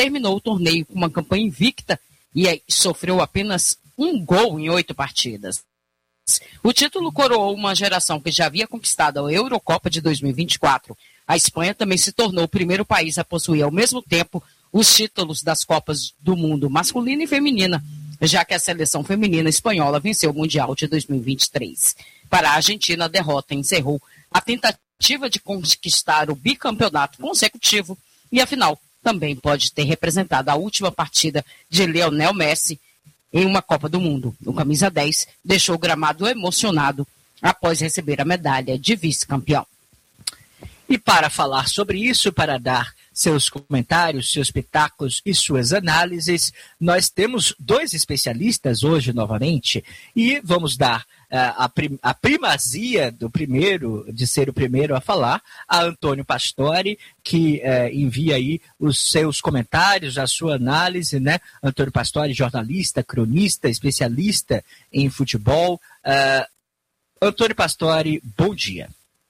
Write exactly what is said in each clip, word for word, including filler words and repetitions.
terminou o torneio com uma campanha invicta e sofreu apenas um gol em oito partidas. O título coroou uma geração que já havia conquistado a Eurocopa de dois mil e vinte e quatro. A Espanha também se tornou o primeiro país a possuir ao mesmo tempo os títulos das Copas do Mundo masculina e feminina, já que a seleção feminina espanhola venceu o Mundial de dois mil e vinte e três. Para a Argentina, a derrota encerrou a tentativa de conquistar o bicampeonato consecutivo e, afinal, também pode ter representado a última partida de Lionel Messi em uma Copa do Mundo. O camisa dez deixou o gramado emocionado após receber a medalha de vice-campeão. E para falar sobre isso, para dar seus comentários, seus pitacos e suas análises, nós temos dois especialistas hoje novamente e vamos dar uh, a, prim- a primazia do primeiro, de ser o primeiro a falar, a Antônio Pastore, que uh, envia aí os seus comentários, a sua análise, né? Antônio Pastore, jornalista, cronista, especialista em futebol. Uh, Antônio Pastore, bom dia.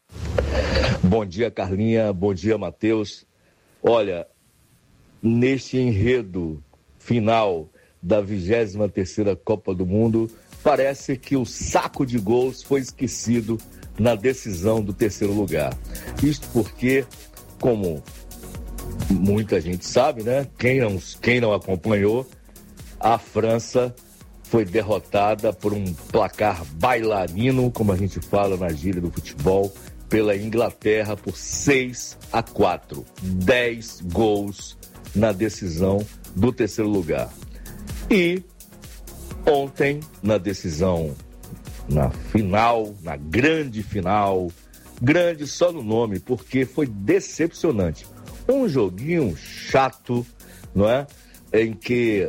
Bom dia, Carlinha. Bom dia, Matheus. Olha, neste enredo final da vigésima terceira Copa do Mundo, parece que o saco de gols foi esquecido na decisão do terceiro lugar. Isto porque, como muita gente sabe, né? Quem não, quem não acompanhou, a França foi derrotada por um placar bailarino, como a gente fala na gíria do futebol, pela Inglaterra por seis a quatro. dez gols na decisão do terceiro lugar. E ontem, na decisão, na final, na grande final, grande só no nome, porque foi decepcionante. Um joguinho chato, não é? Em que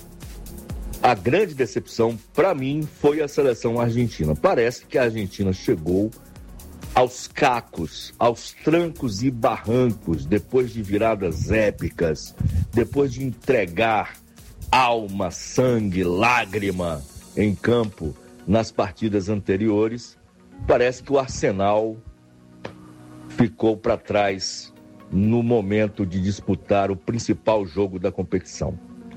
a grande decepção, para mim, foi a seleção argentina. Parece que a Argentina chegou aos cacos, aos trancos e barrancos, depois de viradas épicas, depois de entregar alma, sangue, lágrima em campo nas partidas anteriores, parece que o Arsenal ficou para trás no momento de disputar o principal jogo da competição.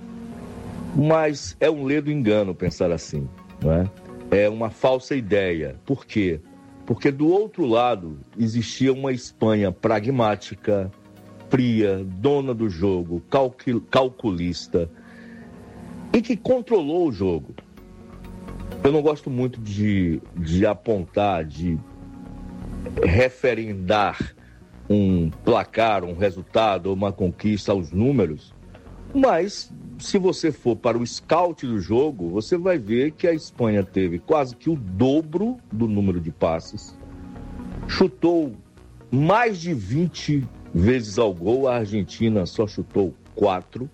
Mas é um ledo engano pensar assim, não é? É uma falsa ideia. Por quê? Porque do outro lado existia uma Espanha pragmática, fria, dona do jogo, calcul- calculista e que controlou o jogo. Eu não gosto muito de, de apontar, de referendar um placar, um resultado, uma conquista aos números, mas se você for para o scout do jogo, você vai ver que a Espanha teve quase que o dobro do número de passes, chutou mais de vinte vezes ao gol, a Argentina só chutou quatro,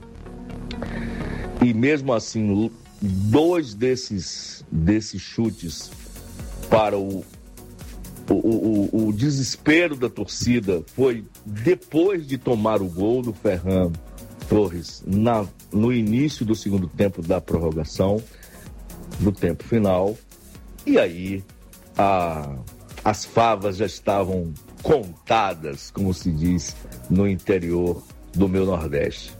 e mesmo assim, dois desses, desses chutes para o, o, o, o desespero da torcida foi depois de tomar o gol do Ferran Torres na, no início do segundo tempo da prorrogação, do tempo final, e aí a, as favas já estavam contadas, como se diz no interior do meu Nordeste.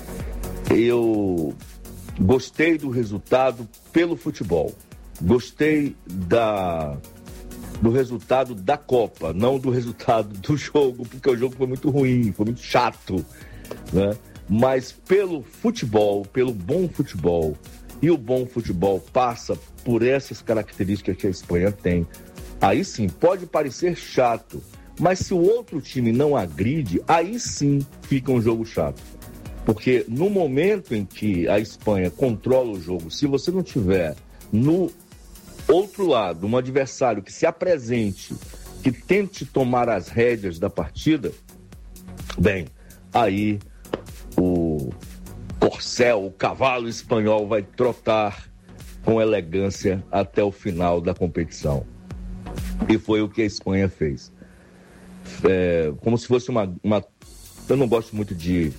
Eu gostei do resultado pelo futebol, gostei da, do resultado da Copa, não do resultado do jogo, porque o jogo foi muito ruim, foi muito chato, né? Mas pelo futebol, pelo bom futebol, e o bom futebol passa por essas características que a Espanha tem. Aí sim, pode parecer chato, mas se o outro time não agride, aí sim fica um jogo chato. Porque no momento em que a Espanha controla o jogo, se você não tiver no outro lado um adversário que se apresente, que tente tomar as rédeas da partida, bem, aí o corcel, o cavalo espanhol vai trotar com elegância até o final da competição. E foi o que a Espanha fez. É, como se fosse uma, uma... Eu não gosto muito de,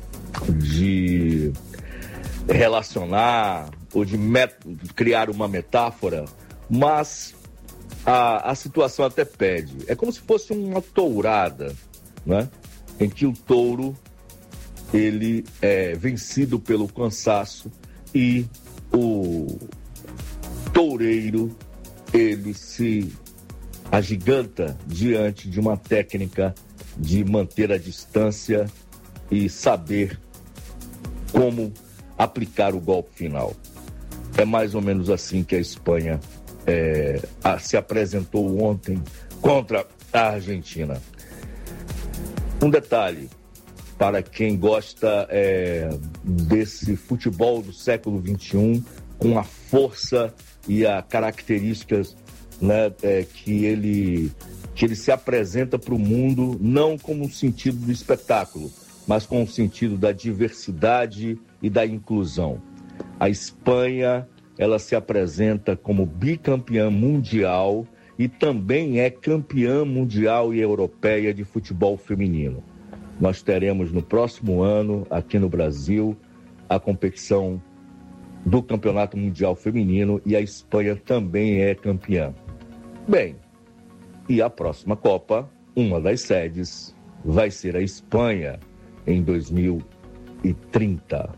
de relacionar ou de met... criar uma metáfora, mas a, a situação até pede. É como se fosse uma tourada, né? Em que o touro ele é vencido pelo cansaço e o toureiro, ele se agiganta diante de uma técnica de manter a distância e saber como aplicar o golpe final. É mais ou menos assim que a Espanha é, a, se apresentou ontem contra a Argentina. Um detalhe, para quem gosta é, desse futebol do século vinte e um, com a força e as características, né, é, que, ele, que ele se apresenta para o mundo, não como um sentido do espetáculo, mas com o sentido da diversidade e da inclusão. A Espanha, ela se apresenta como bicampeã mundial e também é campeã mundial e europeia de futebol feminino. Nós teremos no próximo ano, aqui no Brasil, a competição do Campeonato Mundial Feminino e a Espanha também é campeã. Bem, e a próxima Copa, uma das sedes, vai ser a Espanha em dois mil e trinta.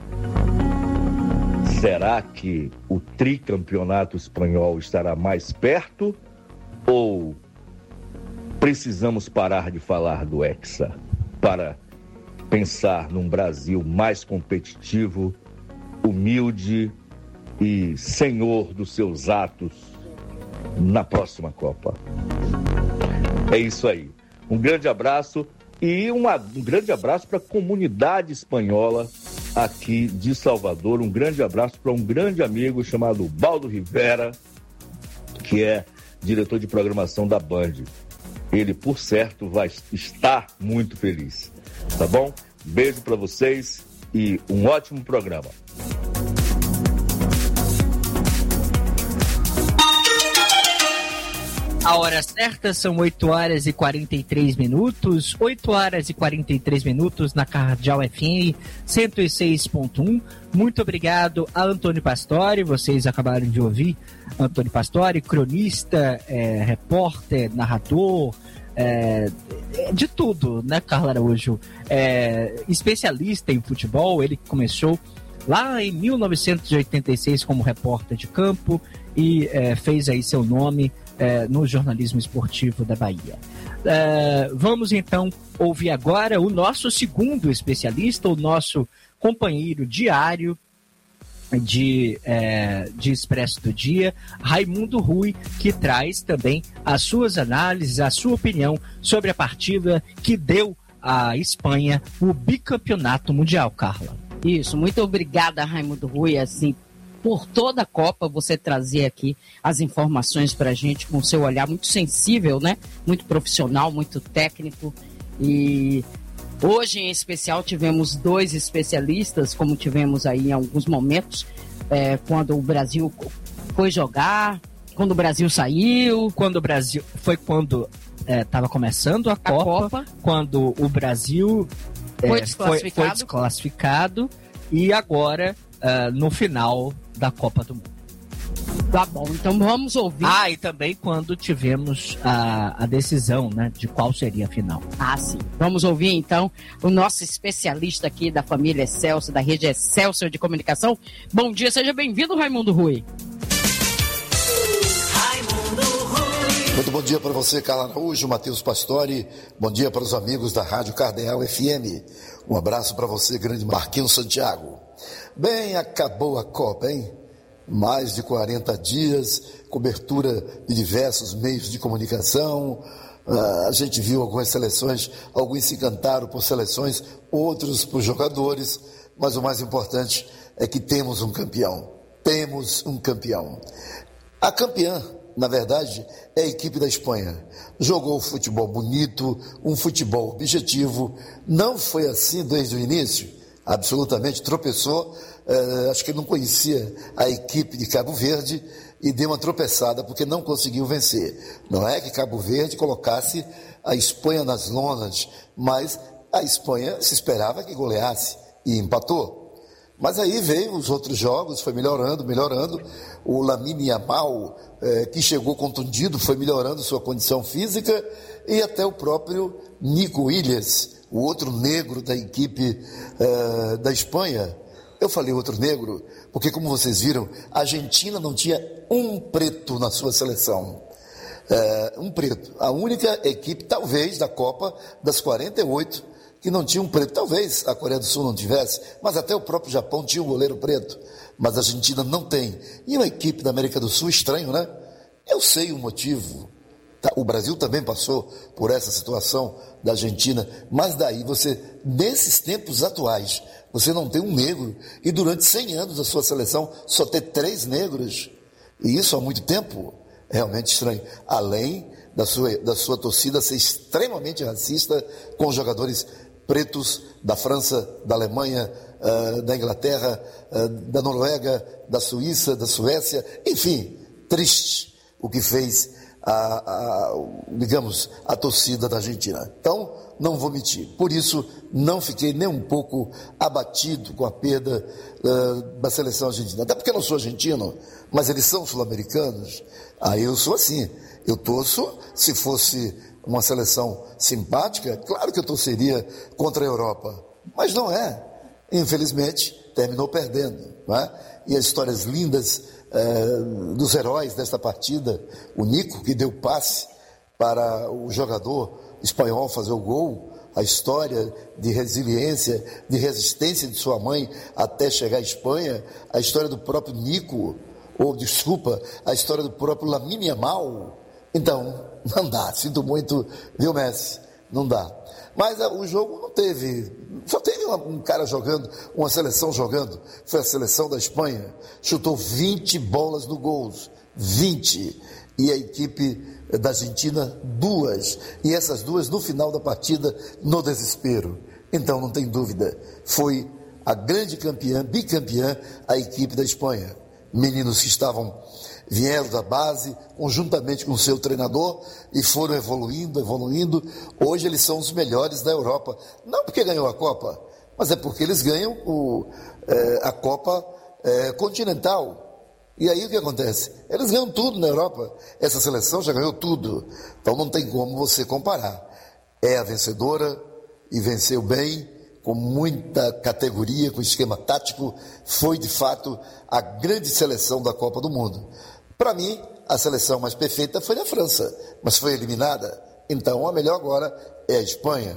Será que o tricampeonato espanhol estará mais perto ou precisamos parar de falar do Hexa para pensar num Brasil mais competitivo, humilde e senhor dos seus atos na próxima Copa? É isso aí. Um grande abraço e uma, um grande abraço para a comunidade espanhola aqui de Salvador. Um grande abraço para um grande amigo chamado Baldo Rivera, que é diretor de programação da Band. Ele, por certo, vai estar muito feliz. Tá bom? Beijo para vocês e um ótimo programa. A hora certa são oito horas e quarenta e três minutos, oito horas e quarenta e três minutos na Cardeal F M cento e seis ponto um. Muito obrigado a Antônio Pastore, vocês acabaram de ouvir Antônio Pastore, cronista, é, repórter, narrador, é, de tudo, né, Carla Araújo? É, especialista em futebol, ele começou lá em mil novecentos e oitenta e seis como repórter de campo e é, fez aí seu nome É, no jornalismo esportivo da Bahia. É, vamos então ouvir agora o nosso segundo especialista, o nosso companheiro diário de, é, de Expresso do Dia, Raimundo Rui, que traz também as suas análises, a sua opinião sobre a partida que deu à Espanha o bicampeonato mundial, Carla. Isso, muito obrigada, Raimundo Rui, assim, por toda a Copa, você trazer aqui as informações para a gente com o seu olhar muito sensível, né? Muito profissional, muito técnico. E hoje, em especial, tivemos dois especialistas, como tivemos aí em alguns momentos, é, quando o Brasil foi jogar, quando o Brasil saiu. Quando o Brasil... Foi quando estava é, começando a, a Copa, Copa, quando o Brasil é, foi, desclassificado. Foi, foi desclassificado e agora uh, no final da Copa do Mundo. Tá bom, então vamos ouvir. Ah, e também quando tivemos a, a decisão, né, de qual seria a final. Ah, sim. Vamos ouvir então o nosso especialista aqui da família Excelsior, da rede Excelsior de Comunicação. Bom dia, seja bem-vindo, Raimundo Rui. Muito bom dia para você, Carla Araújo, Matheus Pastore. Bom dia para os amigos da Rádio Cardeal F M. Um abraço para você, grande Marquinhos Santiago. Bem, acabou a Copa, hein? Mais de quarenta dias, cobertura de diversos meios de comunicação. Uh, a gente viu algumas seleções, alguns se encantaram por seleções, outros por jogadores, mas o mais importante é que temos um campeão. Temos um campeão. A campeã, na verdade, é a equipe da Espanha. Jogou um futebol bonito, um futebol objetivo. Não foi assim desde o início. Absolutamente tropeçou. Uh, acho que não conhecia a equipe de Cabo Verde e deu uma tropeçada porque não conseguiu vencer. Não é que Cabo Verde colocasse a Espanha nas lonas, mas a Espanha se esperava que goleasse e empatou. Mas aí veio os outros jogos, foi melhorando, melhorando. O Lamine Yamal, eh, que chegou contundido, foi melhorando sua condição física, e até o próprio Nico Williams, o outro negro da equipe uh, da Espanha. Eu falei outro negro, porque como vocês viram, a Argentina não tinha um preto na sua seleção. Uh, um preto. A única equipe, talvez, da Copa, das quarenta e oito, que não tinha um preto. Talvez a Coreia do Sul não tivesse, mas até o próprio Japão tinha um goleiro preto. Mas a Argentina não tem. E uma equipe da América do Sul, estranho, né? Eu sei o motivo. O Brasil também passou por essa situação da Argentina, mas daí você, nesses tempos atuais, você não tem um negro, e durante cem anos da sua seleção só ter três negros, e isso há muito tempo, é realmente estranho. Além da sua, da sua torcida ser extremamente racista com os jogadores pretos da França, da Alemanha, uh, da Inglaterra, uh, da Noruega, da Suíça, da Suécia, enfim, triste o que fez A, a, digamos, a torcida da Argentina. Então, não vou mentir. Por isso, não fiquei nem um pouco abatido com a perda uh, da seleção argentina. Até porque eu não sou argentino, mas eles são sul-americanos. Aí eu sou assim. Eu torço, se fosse uma seleção simpática, claro que eu torceria contra a Europa. Mas não é. Infelizmente, terminou perdendo. Não é? E as histórias lindas Uh, dos heróis desta partida, o Nico, que deu passe para o jogador espanhol fazer o gol, a história de resiliência, de resistência de sua mãe até chegar à Espanha, a história do próprio Nico, ou desculpa, a história do próprio Lamine Yamal. Então, não dá, sinto muito, viu, Messi? Não dá. Mas uh, o jogo não teve, só teve uma, um cara jogando, uma seleção jogando, foi a seleção da Espanha, chutou vinte bolas no gol, vinte, e a equipe da Argentina, duas, e essas duas no final da partida, no desespero. Então, não tem dúvida, foi a grande campeã, bicampeã, a equipe da Espanha. Meninos que estavam, vieram da base, conjuntamente com o seu treinador, e foram evoluindo, evoluindo. Hoje eles são os melhores da Europa. Não porque ganhou a Copa, mas é porque eles ganham o, é, a Copa é, continental. E aí o que acontece? Eles ganham tudo na Europa. Essa seleção já ganhou tudo. Então não tem como você comparar. É a vencedora e venceu bem, com muita categoria, com esquema tático. Foi de fato a grande seleção da Copa do Mundo. Para mim, a seleção mais perfeita foi a França, mas foi eliminada. Então, a melhor agora é a Espanha.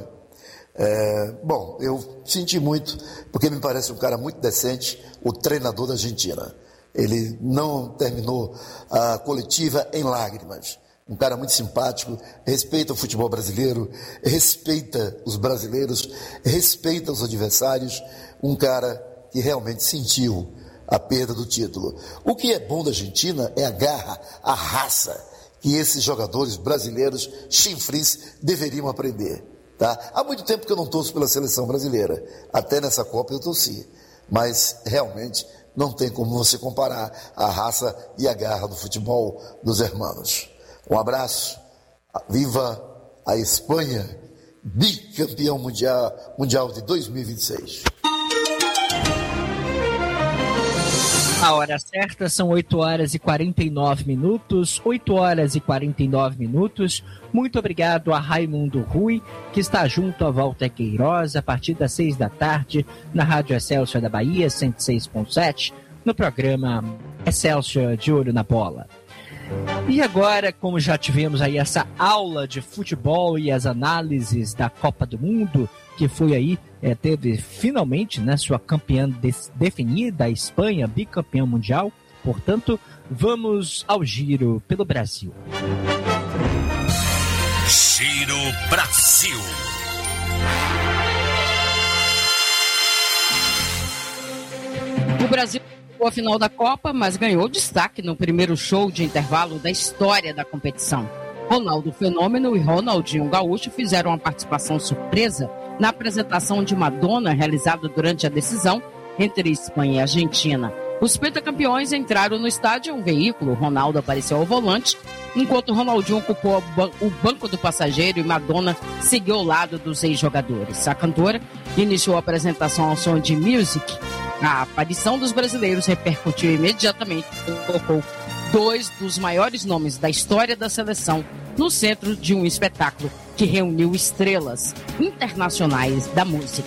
É, bom, eu senti muito, porque me parece um cara muito decente, o treinador da Argentina. Ele não terminou a coletiva em lágrimas. Um cara muito simpático, respeita o futebol brasileiro, respeita os brasileiros, respeita os adversários. Um cara que realmente sentiu a perda do título. O que é bom da Argentina é a garra, a raça que esses jogadores brasileiros chinfris deveriam aprender. Tá? Há muito tempo que eu não torço pela seleção brasileira. Até nessa Copa eu torci. Mas realmente não tem como você comparar a raça e a garra do futebol dos hermanos. Um abraço. Viva a Espanha, bicampeão mundial, mundial de dois mil e vinte e seis. A hora certa são oito horas e quarenta e nove minutos, oito horas e quarenta e nove minutos. Muito obrigado a Raimundo Rui, que está junto a Walter Queiroz, a partir das seis da tarde, na Rádio Excelsior da Bahia, cento e seis ponto sete, no programa Excelsior de Olho na Bola. E agora, como já tivemos aí essa aula de futebol e as análises da Copa do Mundo, que foi aí, é, teve finalmente, né, sua campeã de- definida, a Espanha, bicampeã mundial. Portanto, vamos ao giro pelo Brasil. Giro Brasil. O Brasil chegou à final da Copa, mas ganhou destaque no primeiro show de intervalo da história da competição. Ronaldo Fenômeno e Ronaldinho Gaúcho fizeram uma participação surpresa na apresentação de Madonna, realizada durante a decisão entre Espanha e Argentina. Os pentacampeões entraram no estádio em um veículo. Ronaldo apareceu ao volante, enquanto Ronaldinho ocupou o banco do passageiro e Madonna seguiu ao lado dos ex-jogadores. A cantora iniciou a apresentação ao som de Music. A aparição dos brasileiros repercutiu imediatamente e colocou dois dos maiores nomes da história da seleção no centro de um espetáculo que reuniu estrelas internacionais da música.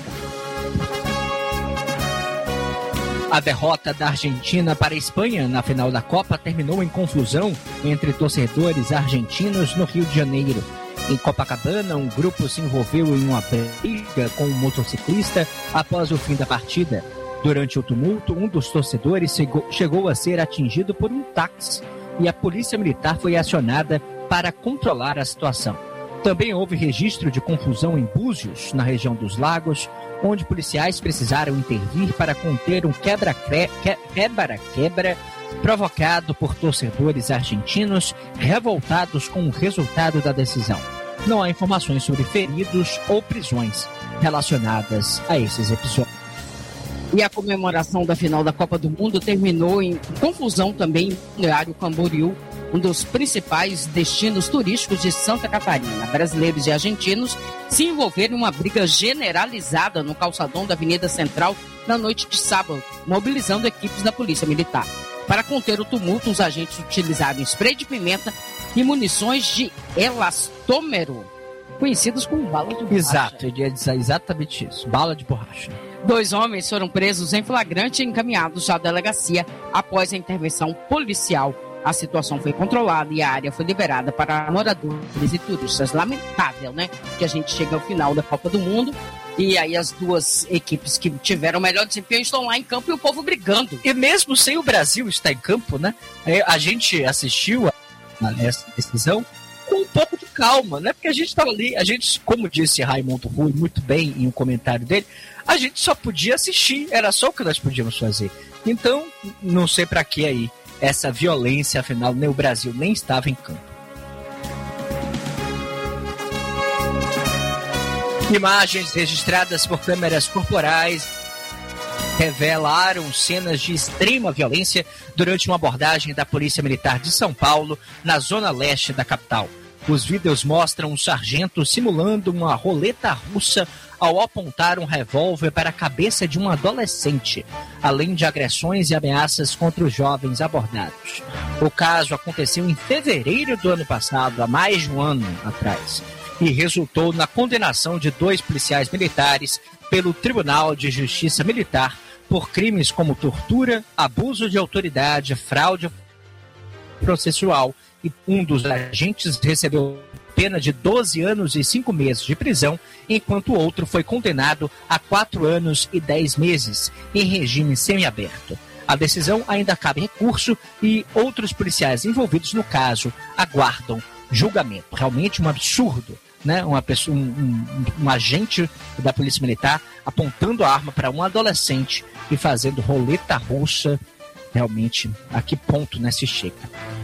A derrota da Argentina para a Espanha na final da Copa terminou em confusão entre torcedores argentinos no Rio de Janeiro. Em Copacabana, um grupo se envolveu em uma briga com um motociclista após o fim da partida. Durante o tumulto, um dos torcedores chegou a ser atingido por um táxi e a polícia militar foi acionada para controlar a situação. Também houve registro de confusão em Búzios, na região dos Lagos, onde policiais precisaram intervir para conter um quebra-quebra provocado por torcedores argentinos revoltados com o resultado da decisão. Não há informações sobre feridos ou prisões relacionadas a esses episódios. E a comemoração da final da Copa do Mundo terminou em confusão também no Balneário Camboriú, um dos principais destinos turísticos de Santa Catarina. Brasileiros e argentinos se envolveram em uma briga generalizada no calçadão da Avenida Central na noite de sábado, mobilizando equipes da Polícia Militar. Para conter o tumulto, os agentes utilizaram spray de pimenta e munições de elastômero, conhecidos como bala de borracha. Exato, ele ia dizer exatamente isso, bala de borracha. Dois homens foram presos em flagrante e encaminhados à delegacia após a intervenção policial. A situação foi controlada e a área foi liberada para moradores e turistas. Lamentável, né? Que a gente chega ao final da Copa do Mundo e aí as duas equipes que tiveram o melhor desempenho estão lá em campo e o povo brigando. E mesmo sem o Brasil estar em campo, né? A gente assistiu a essa decisão com um pouco de calma, né? Porque a gente estava ali, a gente, como disse Raimundo Rui muito bem em um comentário dele, a gente só podia assistir, era só o que nós podíamos fazer. Então, não sei para que aí essa violência, afinal, nem o Brasil nem estava em campo. Imagens registradas por câmeras corporais revelaram cenas de extrema violência durante uma abordagem da Polícia Militar de São Paulo, na zona leste da capital. Os vídeos mostram um sargento simulando uma roleta russa ao apontar um revólver para a cabeça de um adolescente, além de agressões e ameaças contra os jovens abordados. O caso aconteceu em fevereiro do ano passado, há mais de um ano atrás, e resultou na condenação de dois policiais militares pelo Tribunal de Justiça Militar por crimes como tortura, abuso de autoridade, fraude processual, e um dos agentes recebeu pena de doze anos e cinco meses de prisão, enquanto o outro foi condenado a quatro anos e dez meses, em regime semiaberto. A decisão ainda cabe recurso e outros policiais envolvidos no caso aguardam julgamento. Realmente um absurdo, né? Uma pessoa, um, um, um agente da Polícia Militar apontando a arma para um adolescente e fazendo roleta russa. Realmente, a que ponto, né, se chega?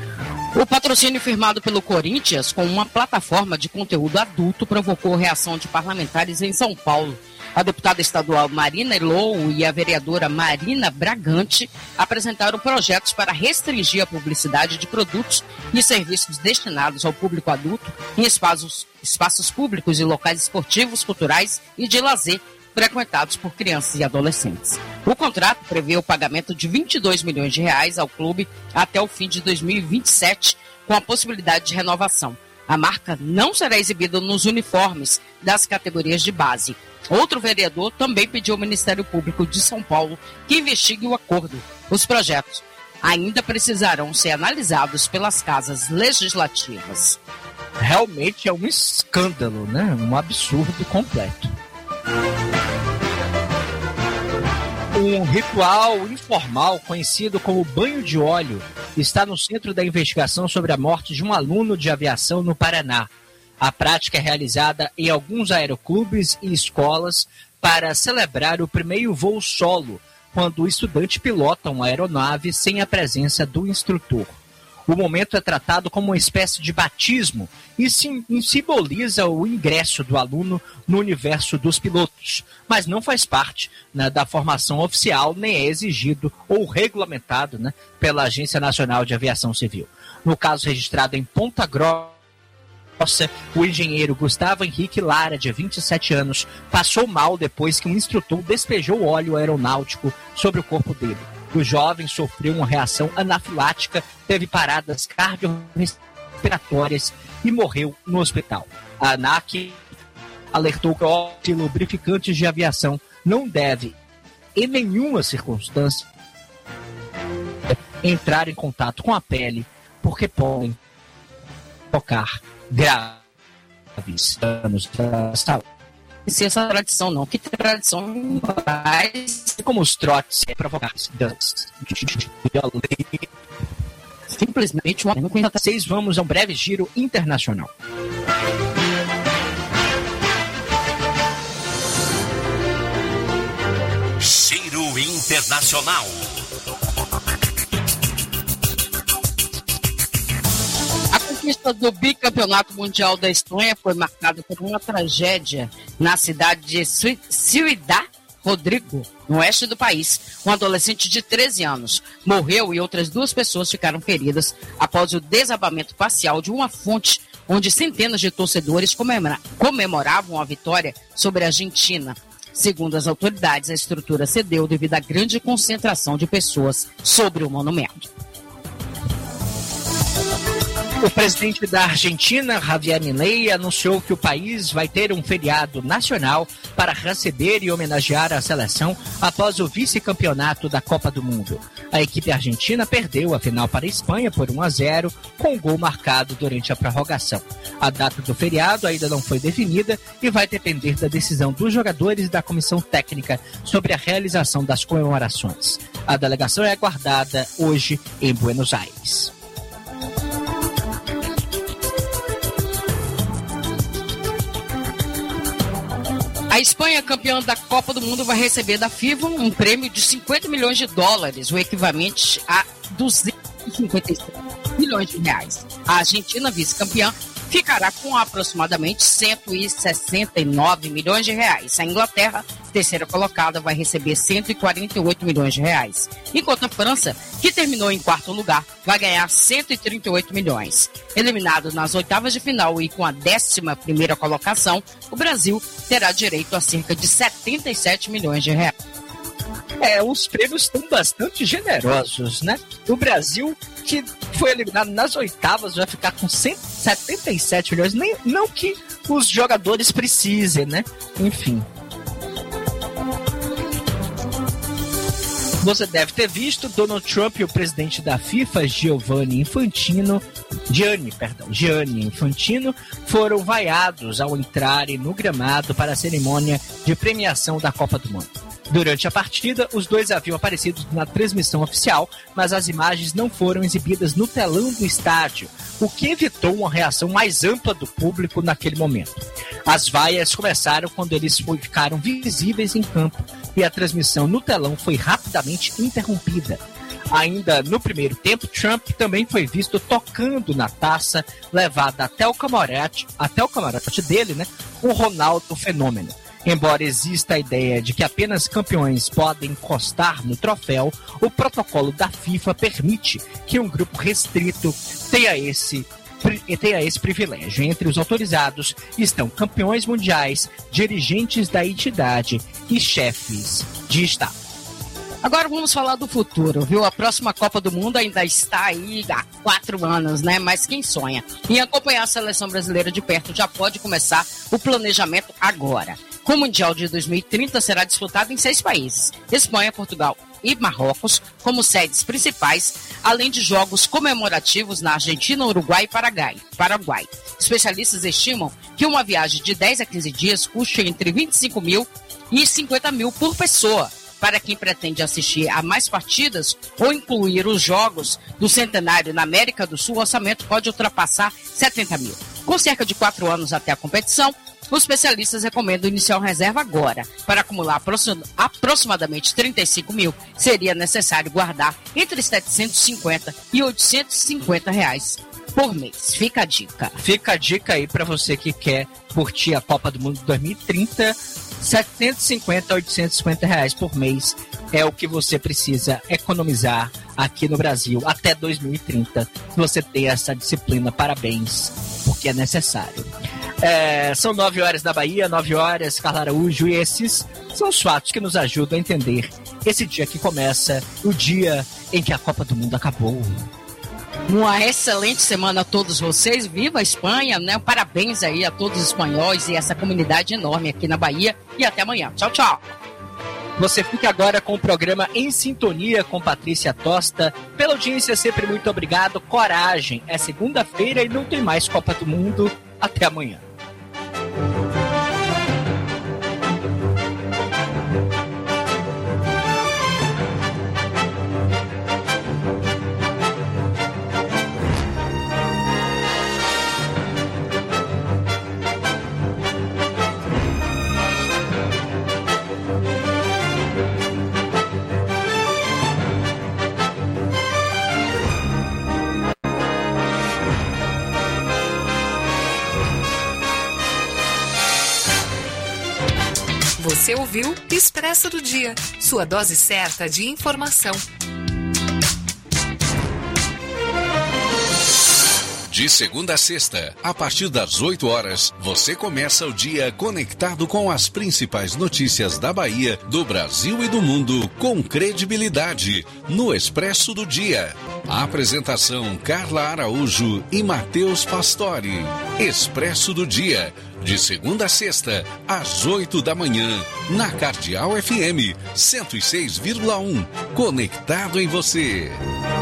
O patrocínio firmado pelo Corinthians com uma plataforma de conteúdo adulto provocou reação de parlamentares em São Paulo. A deputada estadual Marina Elou e a vereadora Marina Bragante apresentaram projetos para restringir a publicidade de produtos e serviços destinados ao público adulto em espaços, espaços públicos e locais esportivos, culturais e de lazer frequentados por crianças e adolescentes. O contrato prevê o pagamento de vinte e dois milhões de reais ao clube até o fim de dois mil e vinte e sete, com a possibilidade de renovação. A marca não será exibida nos uniformes das categorias de base. Outro vereador também pediu ao Ministério Público de São Paulo que investigue o acordo. Os projetos ainda precisarão ser analisados pelas casas legislativas. Realmente é um escândalo, né? Um absurdo completo. Um ritual informal conhecido como banho de óleo está no centro da investigação sobre a morte de um aluno de aviação no Paraná. A prática é realizada em alguns aeroclubes e escolas para celebrar o primeiro voo solo, quando o estudante pilota uma aeronave sem a presença do instrutor. O momento é tratado como uma espécie de batismo e sim, simboliza o ingresso do aluno no universo dos pilotos, mas não faz parte, né, da formação oficial, nem é exigido ou regulamentado, né, pela Agência Nacional de Aviação Civil. No caso registrado em Ponta Grossa, o engenheiro Gustavo Henrique Lara, de vinte e sete anos, passou mal depois que um instrutor despejou óleo aeronáutico sobre o corpo dele. O jovem sofreu uma reação anafilática, teve paradas cardiorrespiratórias e morreu no hospital. A ANAC alertou que lubrificantes de aviação não deve, em nenhuma circunstância, entrar em contato com a pele, porque podem provocar graves danos à saúde. Se essa tradição não, que tradição faz como os trotes provocar danos. Simplesmente uma coisa. Seis, vamos a um breve giro internacional. Giro internacional. A conquista do bicampeonato mundial da Espanha foi marcada por uma tragédia na cidade de Ciudad Rodrigo, no oeste do país. Um adolescente de treze anos morreu e outras duas pessoas ficaram feridas após o desabamento parcial de uma fonte onde centenas de torcedores comemora- comemoravam a vitória sobre a Argentina. Segundo as autoridades, a estrutura cedeu devido à grande concentração de pessoas sobre o monumento. O presidente da Argentina, Javier Milei, anunciou que o país vai ter um feriado nacional para receber e homenagear a seleção após o vice-campeonato da Copa do Mundo. A equipe argentina perdeu a final para a Espanha por um a zero, com um gol marcado durante a prorrogação. A data do feriado ainda não foi definida e vai depender da decisão dos jogadores e da comissão técnica sobre a realização das comemorações. A delegação é aguardada hoje em Buenos Aires. A Espanha, campeã da Copa do Mundo, vai receber da FIFA um prêmio de cinquenta milhões de dólares, o equivalente a duzentos e cinquenta e sete milhões de reais. A Argentina, vice-campeã, ficará com aproximadamente cento e sessenta e nove milhões de reais. A Inglaterra, terceira colocada, vai receber cento e quarenta e oito milhões de reais. Enquanto a França, que terminou em quarto lugar, vai ganhar cento e trinta e oito milhões. Eliminado nas oitavas de final e com a décima primeira colocação, o Brasil terá direito a cerca de setenta e sete milhões de reais. É, os prêmios estão bastante generosos, né? O Brasil, que foi eliminado nas oitavas, vai ficar com cento e setenta e sete milhões. Nem, não que os jogadores precisem, né? Enfim. Você deve ter visto, Donald Trump e o presidente da FIFA, Gianni Infantino, Gianni, perdão, Gianni Infantino, foram vaiados ao entrarem no gramado para a cerimônia de premiação da Copa do Mundo. Durante a partida, os dois haviam aparecido na transmissão oficial, mas as imagens não foram exibidas no telão do estádio, o que evitou uma reação mais ampla do público naquele momento. As vaias começaram quando eles ficaram visíveis em campo e a transmissão no telão foi rapidamente interrompida. Ainda no primeiro tempo, Trump também foi visto tocando na taça levada até o camarote, até o camarote dele, né, o Ronaldo Fenômeno. Embora exista a ideia de que apenas campeões podem encostar no troféu, o protocolo da FIFA permite que um grupo restrito tenha esse, tenha esse privilégio. Entre os autorizados estão campeões mundiais, dirigentes da entidade e chefes de Estado. Agora vamos falar do futuro, viu? A próxima Copa do Mundo ainda está aí há quatro anos, né? Mas quem sonha em acompanhar a seleção brasileira de perto já pode começar o planejamento agora. O Mundial de dois mil e trinta será disputado em seis países: Espanha, Portugal e Marrocos como sedes principais, além de jogos comemorativos na Argentina, Uruguai e Paraguai. Paraguai. Especialistas estimam que uma viagem de dez a quinze dias custe entre vinte e cinco mil e cinquenta mil por pessoa. Para quem pretende assistir a mais partidas ou incluir os jogos do centenário na América do Sul, o orçamento pode ultrapassar setenta mil. Com cerca de quatro anos até a competição, os especialistas recomendam iniciar uma reserva agora. Para acumular aproximadamente trinta e cinco mil, seria necessário guardar entre setecentos e cinquenta e oitocentos e cinquenta reais por mês. Fica a dica. Fica a dica aí para você que quer curtir a Copa do Mundo dois mil e trinta. setecentos e cinquenta a oitocentos e cinquenta reais por mês é o que você precisa economizar aqui no Brasil até dois mil e trinta. Se você tem essa disciplina, parabéns, porque é necessário. É, são nove horas na Bahia, nove horas, Carla Araújo, e esses são os fatos que nos ajudam a entender esse dia que começa, o dia em que a Copa do Mundo acabou. Uma excelente semana a todos vocês. Viva a Espanha, né? Parabéns aí a todos os espanhóis e essa comunidade enorme aqui na Bahia. E até amanhã. Tchau, tchau. Você fica agora com o programa Em Sintonia com Patrícia Tosta. Pela audiência, sempre muito obrigado. Coragem. É segunda-feira e não tem mais Copa do Mundo. Até amanhã. Você ouviu Expresso do Dia, sua dose certa de informação. De segunda a sexta, a partir das oito horas, você começa o dia conectado com as principais notícias da Bahia, do Brasil e do mundo, com credibilidade, no Expresso do Dia. A apresentação Carla Araújo e Matheus Pastore. Expresso do Dia, de segunda a sexta, às oito da manhã, na Cardeal F M, cento e seis vírgula um. Conectado em você.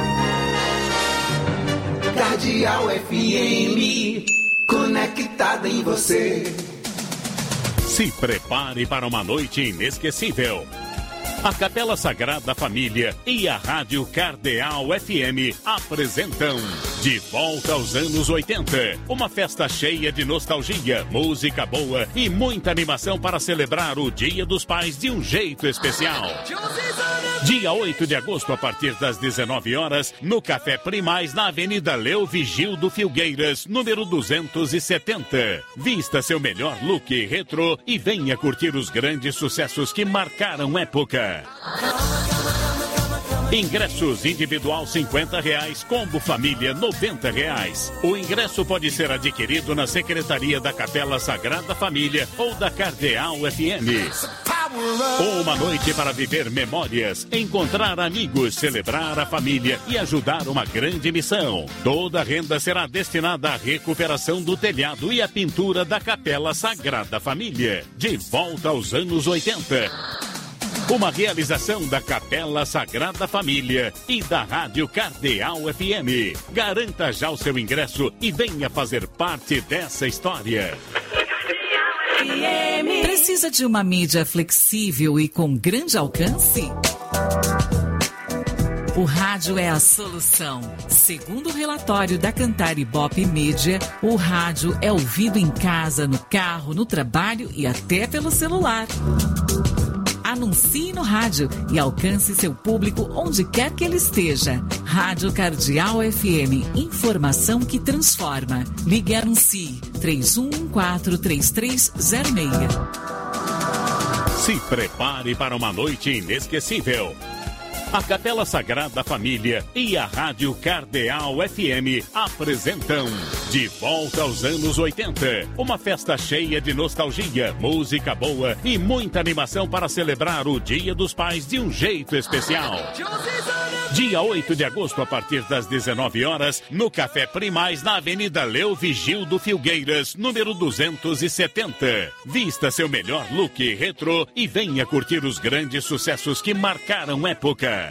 Cardeal F M, conectada em você. Se prepare para uma noite inesquecível. A Capela Sagrada Família e a Rádio Cardeal F M apresentam De Volta aos Anos oitenta. Uma festa cheia de nostalgia, música boa e muita animação para celebrar o Dia dos Pais de um jeito especial. Dia oito de agosto, a partir das dezenove horas, no Café Primaz, na Avenida Leo Vigildo Filgueiras, número duzentos e setenta. Vista seu melhor look retrô e venha curtir os grandes sucessos que marcaram época. Ingressos individual cinquenta reais, combo família noventa reais. O ingresso pode ser adquirido na Secretaria da Capela Sagrada Família ou da Cardeal F M. Uma noite para viver memórias, encontrar amigos, celebrar a família e ajudar uma grande missão. Toda a renda será destinada à recuperação do telhado e à pintura da Capela Sagrada Família. De volta aos anos oitenta. Uma realização da Capela Sagrada Família e da Rádio Cardeal F M. Garanta já o seu ingresso e venha fazer parte dessa história. Precisa de uma mídia flexível e com grande alcance? O rádio é a solução. Segundo o relatório da Cantar Ibope Mídia, o rádio é ouvido em casa, no carro, no trabalho e até pelo celular. Anuncie no rádio e alcance seu público onde quer que ele esteja. Rádio Cardeal F M, informação que transforma. Ligue e anuncie três um um quatro, três três zero seis. Se prepare para uma noite inesquecível. A Capela Sagrada Família e a Rádio Cardeal F M apresentam De Volta aos Anos oitenta. Uma festa cheia de nostalgia, música boa e muita animação para celebrar o Dia dos Pais de um jeito especial. Dia oito de agosto, a partir das dezenove horas, no Café Primaz, na Avenida Leo Vigildo Filgueiras, número duzentos e setenta. Vista seu melhor look retrô e venha curtir os grandes sucessos que marcaram época.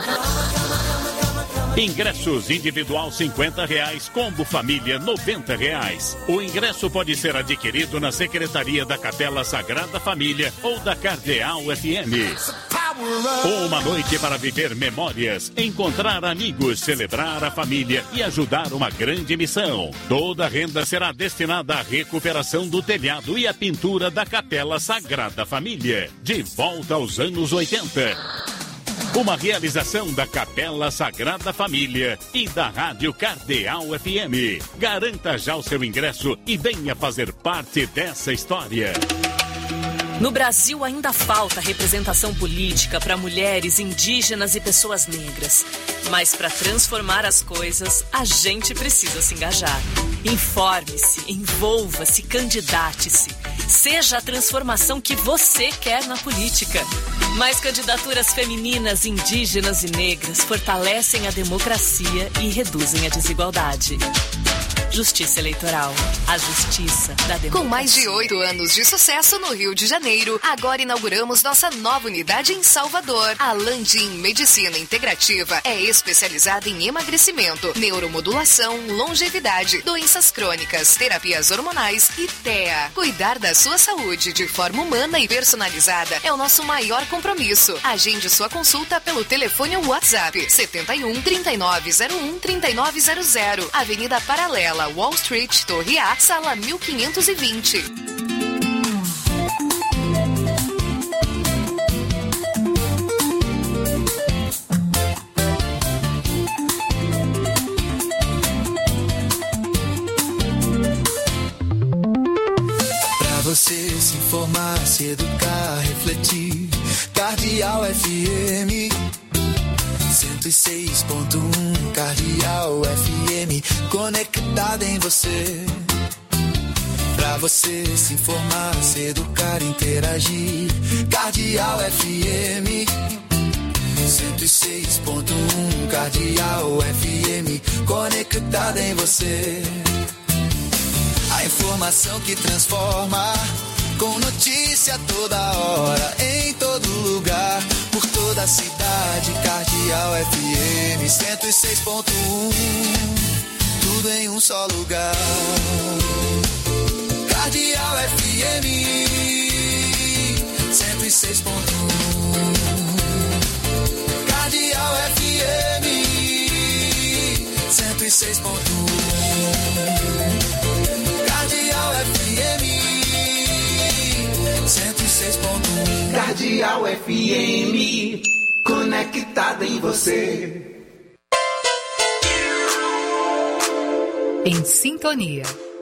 Ingressos individual cinquenta reais, combo família noventa reais. O ingresso pode ser adquirido na Secretaria da Capela Sagrada Família ou da Cardeal F M. Uma noite para viver memórias, encontrar amigos, celebrar a família e ajudar uma grande missão. Toda a renda será destinada à recuperação do telhado e à pintura da Capela Sagrada Família. De volta aos anos oitenta. Uma realização da Capela Sagrada Família e da Rádio Cardeal F M. Garanta já o seu ingresso e venha fazer parte dessa história. No Brasil ainda falta representação política para mulheres, indígenas e pessoas negras. Mas para transformar as coisas, a gente precisa se engajar. Informe-se, envolva-se, candidate-se. Seja a transformação que você quer na política. Mais candidaturas femininas, indígenas e negras fortalecem a democracia e reduzem a desigualdade. Justiça Eleitoral. A justiça da democracia. Com mais de oito anos de sucesso no Rio de Janeiro, agora inauguramos nossa nova unidade em Salvador. A Landim Medicina Integrativa é especializada em emagrecimento, neuromodulação, longevidade, doenças crônicas, terapias hormonais e T E A. Cuidar da sua saúde de forma humana e personalizada é o nosso maior compromisso. Agende sua consulta pelo telefone ou WhatsApp setenta e um, trinta e nove zero um, trinta e nove zero zero. Avenida Paralela, Wall Street, Torre A, sala mil quinhentos e vinte. Pra você se informar, se educar, refletir, Cardeal F M cento e seis ponto um, Cardeal F M, conectada em você. Pra você se informar, se educar, interagir, Cardeal F M cento e seis ponto um, Cardeal F M, conectada em você. A informação que transforma, com notícia toda hora, em todo lugar, por toda a cidade. Cardeal F M cento e seis ponto um, tudo em um só lugar. Cardeal F M cento e seis ponto um, Cardeal F M cento e seis ponto um, Cardeal F M cento e seis ponto um. Cardeal F M, conectada em você. Em sintonia.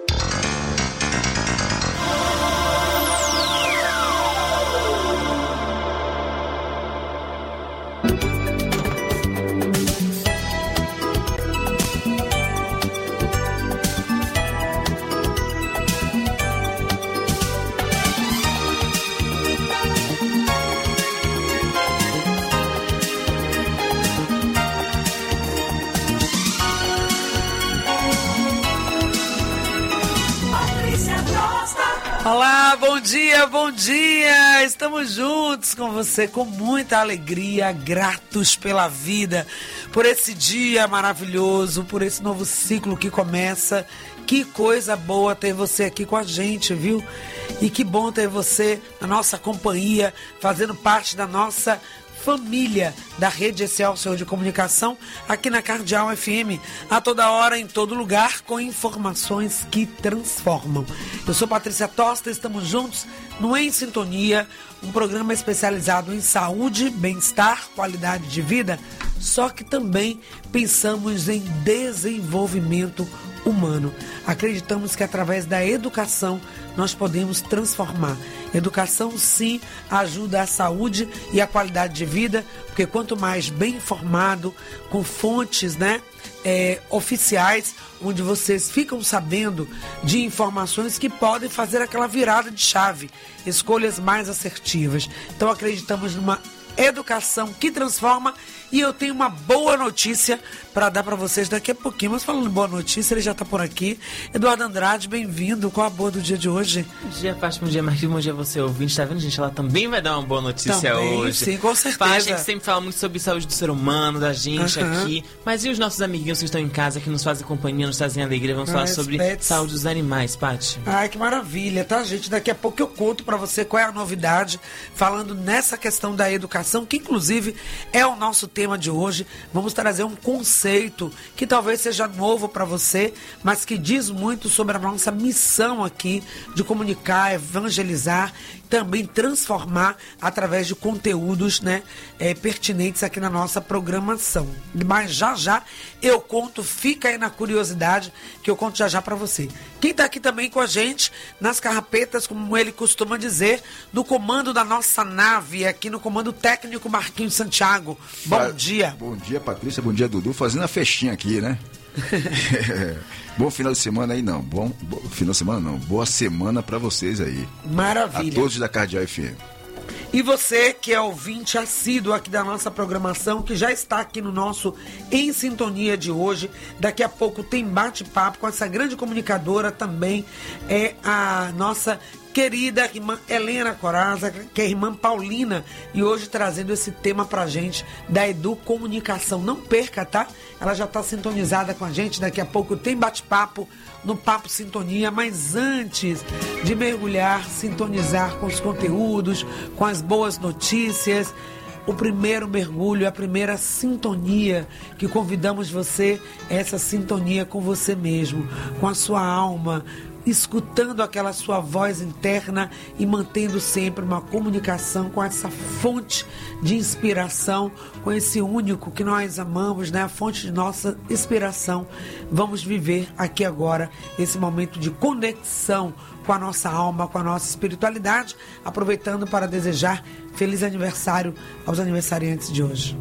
Olá, bom dia, bom dia! Estamos juntos com você com muita alegria, gratos pela vida, por esse dia maravilhoso, por esse novo ciclo que começa. Que coisa boa ter você aqui com a gente, viu? E que bom ter você na nossa companhia, fazendo parte da nossa família da Rede Excelsior de Comunicação, aqui na Cardeal F M, a toda hora, em todo lugar, com informações que transformam. Eu sou Patrícia Tosta, estamos juntos no Em Sintonia, um programa especializado em saúde, bem-estar, qualidade de vida, só que também pensamos em desenvolvimento humano. Acreditamos que através da educação nós podemos transformar. Educação, sim, ajuda a saúde e a qualidade de vida, porque quanto mais bem informado, com fontes, né, é, oficiais, onde vocês ficam sabendo de informações que podem fazer aquela virada de chave, escolhas mais assertivas. Então acreditamos numa educação que transforma. E eu tenho uma boa notícia para dar para vocês daqui a pouquinho. Mas falando em boa notícia, ele já está por aqui. Eduardo Andrade, bem-vindo. Qual a boa do dia de hoje? Bom dia, Paty. Bom dia, Marquinhos. Bom dia, você ouvinte. Tá vendo, gente? Ela também vai dar uma boa notícia também, hoje. Sim, com certeza. Paty, a gente sempre fala muito sobre saúde do ser humano, da gente uhum. aqui. Mas e os nossos amiguinhos que estão em casa, que nos fazem companhia, nos trazem alegria? Vamos ah, falar sobre pets. Saúde dos animais, Paty. Ai, que maravilha, tá, gente? Daqui a pouco eu conto para você qual é a novidade, falando nessa questão da educação, que inclusive é o nosso tema de hoje. Vamos trazer um conceito que talvez seja novo para você, mas que diz muito sobre a nossa missão aqui de comunicar, evangelizar, também transformar através de conteúdos, né, é, pertinentes aqui na nossa programação. Mas já já eu conto, fica aí na curiosidade que eu conto já já para você. Quem está aqui também com a gente nas carrapetas, como ele costuma dizer, no comando da nossa nave, aqui no comando técnico Marquinhos Santiago. Bom Fa- dia. Bom dia, Patrícia. Bom dia, Dudu. Fazendo a festinha aqui, né? Bom final de semana aí, não. Bom, bom final de semana não. Boa semana para vocês aí. Maravilha. A todos da Cardeal F M. E você que é ouvinte assíduo aqui da nossa programação, que já está aqui no nosso Em Sintonia de hoje. Daqui a pouco tem bate-papo com essa grande comunicadora também, é a nossa querida irmã Helena Coraza, que é irmã Paulina, e hoje trazendo esse tema pra gente da Educomunicação. Não perca, tá? Ela já está sintonizada com a gente, daqui a pouco tem bate-papo no Papo Sintonia, mas antes de mergulhar, sintonizar com os conteúdos, com as boas notícias, o primeiro mergulho, a primeira sintonia que convidamos você, é essa sintonia com você mesmo, com a sua alma, escutando aquela sua voz interna e mantendo sempre uma comunicação com essa fonte de inspiração, com esse único que nós amamos, né? A fonte de nossa inspiração. Vamos viver aqui agora esse momento de conexão com a nossa alma, com a nossa espiritualidade, aproveitando para desejar feliz aniversário aos aniversariantes de hoje.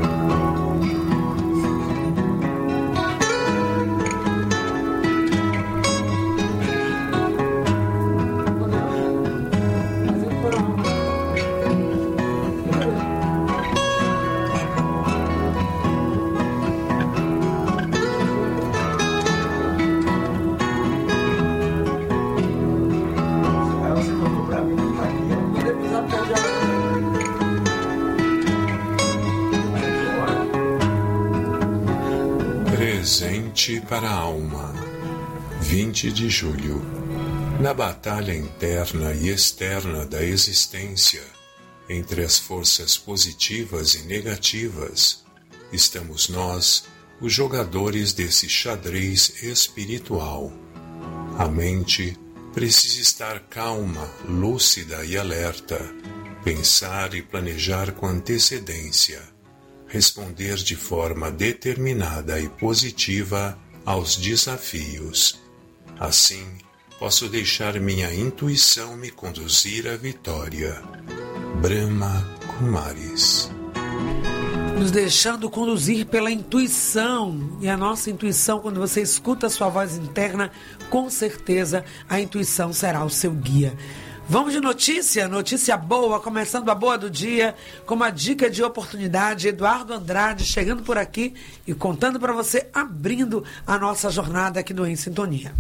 Para a alma, vinte de julho. Na batalha interna e externa da existência, entre as forças positivas e negativas, estamos nós, os jogadores desse xadrez espiritual. A mente precisa estar calma, lúcida e alerta, pensar e planejar com antecedência, responder de forma determinada e positiva aos desafios. Assim, posso deixar minha intuição me conduzir à vitória. Brahma Kumaris. Nos deixando conduzir pela intuição. E a nossa intuição, quando você escuta a sua voz interna, com certeza a intuição será o seu guia. Vamos de notícia, notícia boa, começando a boa do dia, com uma dica de oportunidade. Eduardo Andrade chegando por aqui e contando para você, abrindo a nossa jornada aqui no Em Sintonia.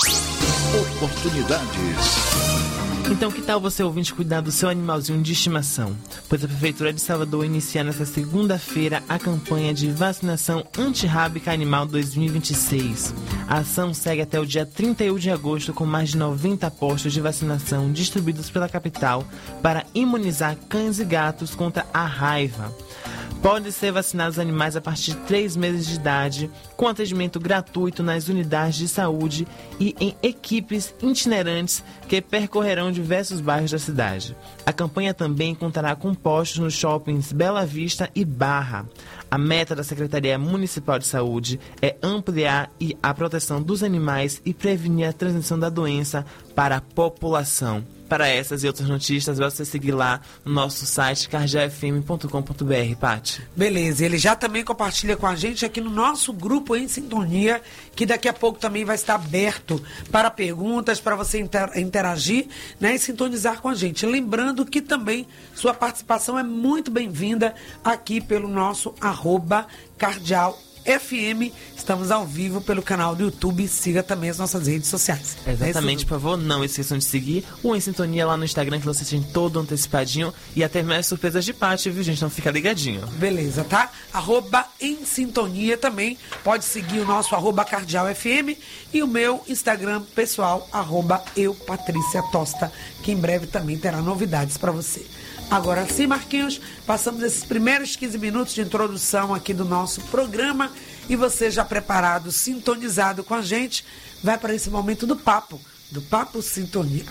Oportunidades. Então, que tal você, ouvinte, cuidar do seu animalzinho de estimação? Pois a Prefeitura de Salvador inicia nesta segunda-feira a campanha de vacinação antirrábica animal dois mil e vinte e seis. A ação segue até o dia trinta e um de agosto, com mais de noventa postos de vacinação distribuídos pela capital para imunizar cães e gatos contra a raiva. Podem ser vacinados animais a partir de três meses de idade, com atendimento gratuito nas unidades de saúde e em equipes itinerantes que percorrerão diversos bairros da cidade. A campanha também contará com postos nos shoppings Bela Vista e Barra. A meta da Secretaria Municipal de Saúde é ampliar a proteção dos animais e prevenir a transmissão da doença para a população. Para essas e outras notícias, vai você seguir lá no nosso site cardeal f m ponto com ponto b r, Paty. Beleza, ele já também compartilha com a gente aqui no nosso grupo Em Sintonia, que daqui a pouco também vai estar aberto para perguntas, para você interagir, né, e sintonizar com a gente. Lembrando que também sua participação é muito bem-vinda aqui pelo nosso arroba cardeal F M. Estamos ao vivo pelo canal do YouTube. Siga também as nossas redes sociais. Exatamente, é por favor, não esqueçam de seguir o Em Sintonia lá no Instagram, que você tem todo antecipadinho e até mais surpresas de Paty, viu, gente? Então fica ligadinho. Beleza, tá? Arroba Em Sintonia também. Pode seguir o nosso arroba Cardeal F M e o meu Instagram pessoal, arroba eu, Patrícia Tosta, que em breve também terá novidades para você. Agora sim, Marquinhos, passamos esses primeiros quinze minutos de introdução aqui do nosso programa e você já preparado, sintonizado com a gente, vai para esse momento do papo, do Papo Sintonia.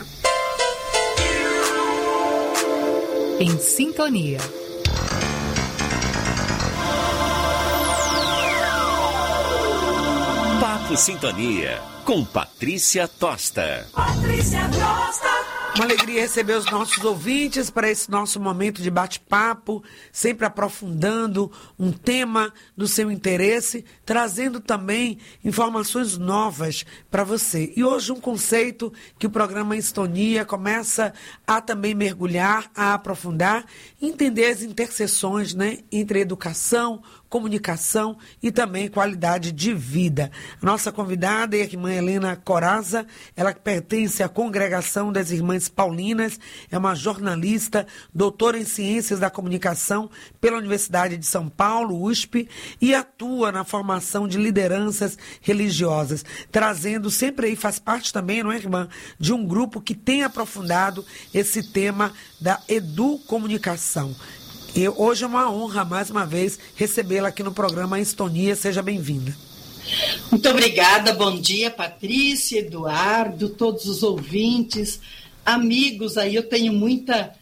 Em Sintonia. Papo Sintonia, com Patrícia Tosta. Patrícia Tosta. Uma alegria receber os nossos ouvintes para esse nosso momento de bate-papo, sempre aprofundando um tema do seu interesse, trazendo também informações novas para você. E hoje um conceito que o programa Estonia começa a também mergulhar, a aprofundar, entender as interseções, né, entre educação, comunicação e também qualidade de vida. A nossa convidada é a irmã Helena Coraza, ela pertence à Congregação das Irmãs Paulinas, é uma jornalista, doutora em Ciências da Comunicação pela Universidade de São Paulo, U S P, e atua na formação de lideranças religiosas, trazendo sempre aí, faz parte também, não é, irmã, de um grupo que tem aprofundado esse tema da educomunicação. E hoje é uma honra, mais uma vez, recebê-la aqui no programa Estonia. Seja bem-vinda. Muito obrigada. Bom dia, Patrícia, Eduardo, todos os ouvintes, amigos. Aí eu tenho muita,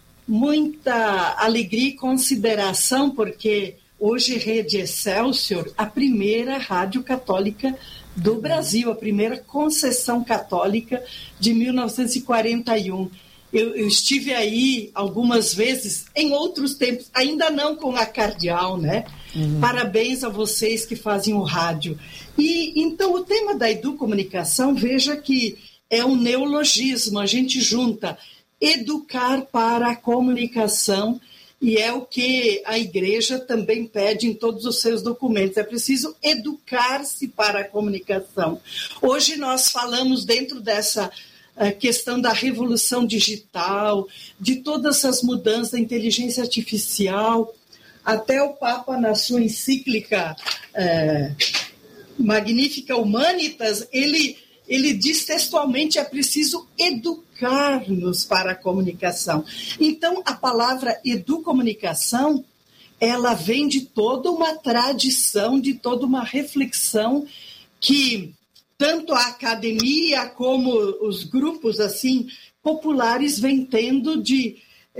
muita alegria e consideração, porque hoje Rede Excelsior, a primeira rádio católica do Brasil, a primeira concessão católica de mil novecentos e quarenta e um. Eu, eu estive aí algumas vezes, em outros tempos, ainda não com a Cardeal, né? Uhum. Parabéns a vocês que fazem o rádio. E então o tema da educomunicação, veja que é um neologismo, a gente junta educar para a comunicação, e é o que a igreja também pede em todos os seus documentos. É preciso educar-se para a comunicação. Hoje nós falamos dentro dessa a questão da revolução digital, de todas essas mudanças da inteligência artificial. Até o Papa, na sua encíclica é, Magnificat Humanitas, ele, ele diz textualmente: é preciso educar-nos para a comunicação. Então, a palavra educomunicação, ela vem de toda uma tradição, de toda uma reflexão que tanto a academia como os grupos assim populares vêm tendo de,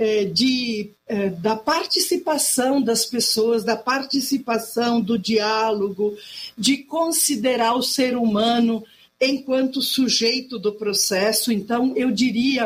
de, da participação das pessoas, da participação do diálogo, de considerar o ser humano enquanto sujeito do processo. Então, eu diria,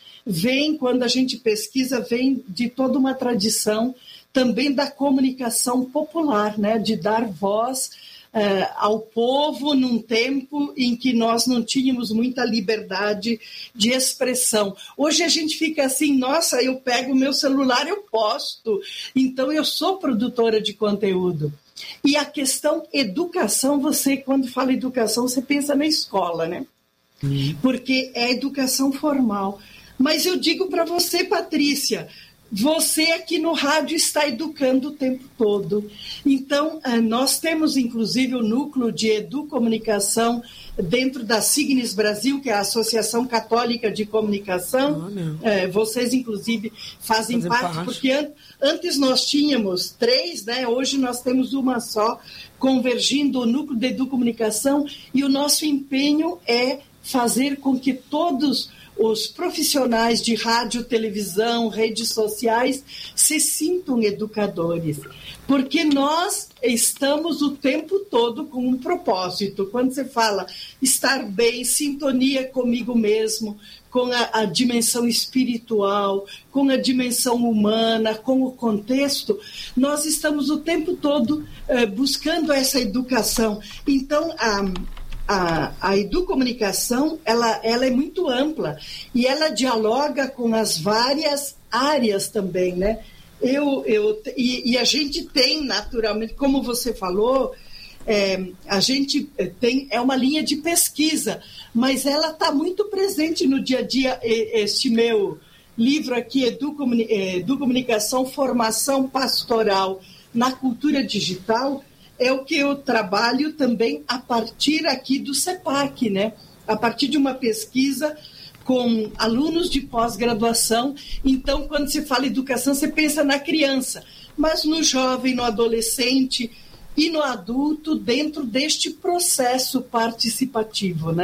vem, quando a gente pesquisa, vem de toda uma tradição também da comunicação popular, né? De dar voz Uh, ao povo num tempo em que nós não tínhamos muita liberdade de expressão. Hoje a gente fica assim, nossa, eu pego o meu celular, eu posto, então eu sou produtora de conteúdo. E a questão educação, você, quando fala educação, você pensa na escola, né? Uhum. Porque é educação formal. Mas eu digo para você, Patrícia, você aqui no rádio está educando o tempo todo. Então, nós temos, inclusive, o núcleo de educomunicação dentro da Signis Brasil, que é a Associação Católica de Comunicação. Oh, é, vocês, inclusive, fazem Fazer parte, parte, porque an- antes nós tínhamos três, né? Hoje nós temos uma só, convergindo o núcleo de educomunicação, e o nosso empenho é fazer com que todos os profissionais de rádio, televisão, redes sociais se sintam educadores, porque nós estamos o tempo todo com um propósito. Quando você fala estar bem, sintonia comigo mesmo, com a, a dimensão espiritual, com a dimensão humana, com o contexto, nós estamos o tempo todo eh, buscando essa educação. Então, a A, a educomunicação, ela, ela é muito ampla e ela dialoga com as várias áreas também, né? Eu, eu, e, e a gente tem, naturalmente, como você falou, é, a gente tem, é uma linha de pesquisa, mas ela está muito presente no dia a dia. Este meu livro aqui, Educomuni- Educomunicação, Formação Pastoral na Cultura Digital, é o que eu trabalho também a partir aqui do CEPAC, né? A partir de uma pesquisa com alunos de pós-graduação. Então, quando se fala educação, você pensa na criança, mas no jovem, no adolescente e no adulto, dentro deste processo participativo, né?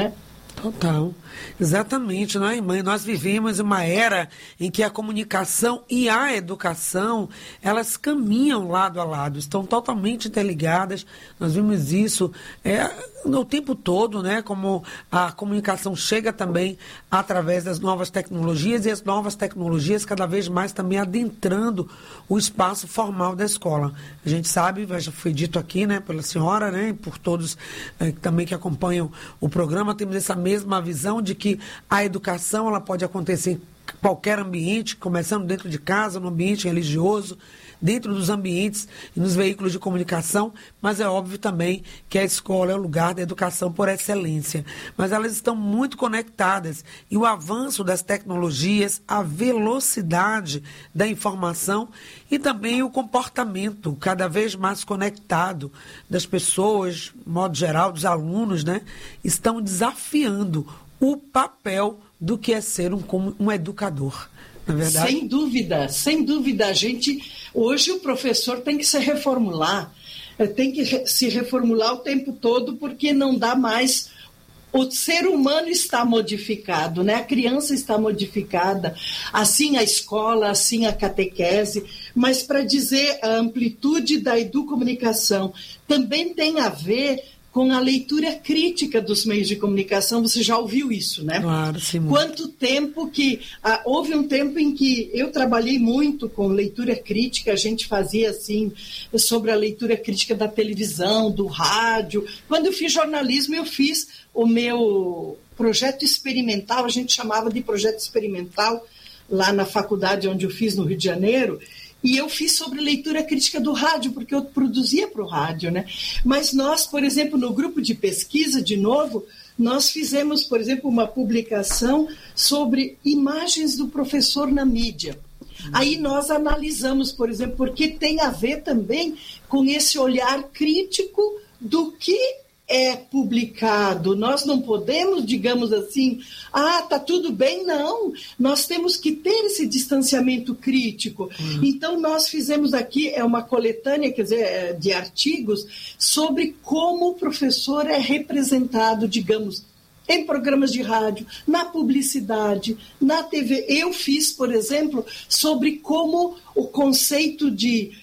Total, exatamente, não é, irmã? Nós vivemos uma era em que a comunicação e a educação, elas caminham lado a lado, estão totalmente interligadas. Nós vimos isso é, no tempo todo, né? Como a comunicação chega também através das novas tecnologias e as novas tecnologias cada vez mais também adentrando o espaço formal da escola. A gente sabe, já foi dito aqui, né, pela senhora, né, e por todos é, também que acompanham o programa, temos essa mesma visão de que a educação ela pode acontecer em qualquer ambiente, começando dentro de casa, no ambiente religioso, dentro dos ambientes e nos veículos de comunicação, mas é óbvio também que a escola é o lugar da educação por excelência. Mas elas estão muito conectadas e o avanço das tecnologias, a velocidade da informação e também o comportamento cada vez mais conectado das pessoas, de modo geral, dos alunos, né, estão desafiando o papel do que é ser um, um educador. Não é verdade? Sem dúvida, sem dúvida. A gente, hoje o professor tem que se reformular, tem que re, se reformular o tempo todo, porque não dá mais. O ser humano está modificado, né? A criança está modificada, assim a escola, assim a catequese, mas para dizer a amplitude da educomunicação também tem a ver com a leitura crítica dos meios de comunicação. Você já ouviu isso, né? Claro, sim. Quanto tempo que... Ah, houve um tempo em que eu trabalhei muito com leitura crítica, a gente fazia assim, sobre a leitura crítica da televisão, do rádio. Quando eu fiz jornalismo, eu fiz o meu projeto experimental, a gente chamava de projeto experimental, lá na faculdade onde eu fiz, no Rio de Janeiro. E eu fiz sobre leitura crítica do rádio, porque eu produzia para o rádio, né? Mas nós, por exemplo, no grupo de pesquisa, de novo, nós fizemos, por exemplo, uma publicação sobre imagens do professor na mídia. Aí nós analisamos, por exemplo, porque tem a ver também com esse olhar crítico do que é publicado. Nós não podemos, digamos assim, ah, tá tudo bem, não. Nós temos que ter esse distanciamento crítico. Uhum. Então, nós fizemos aqui, é uma coletânea, quer dizer, de artigos sobre como o professor é representado, digamos, em programas de rádio, na publicidade, na T V. Eu fiz, por exemplo, sobre como o conceito de,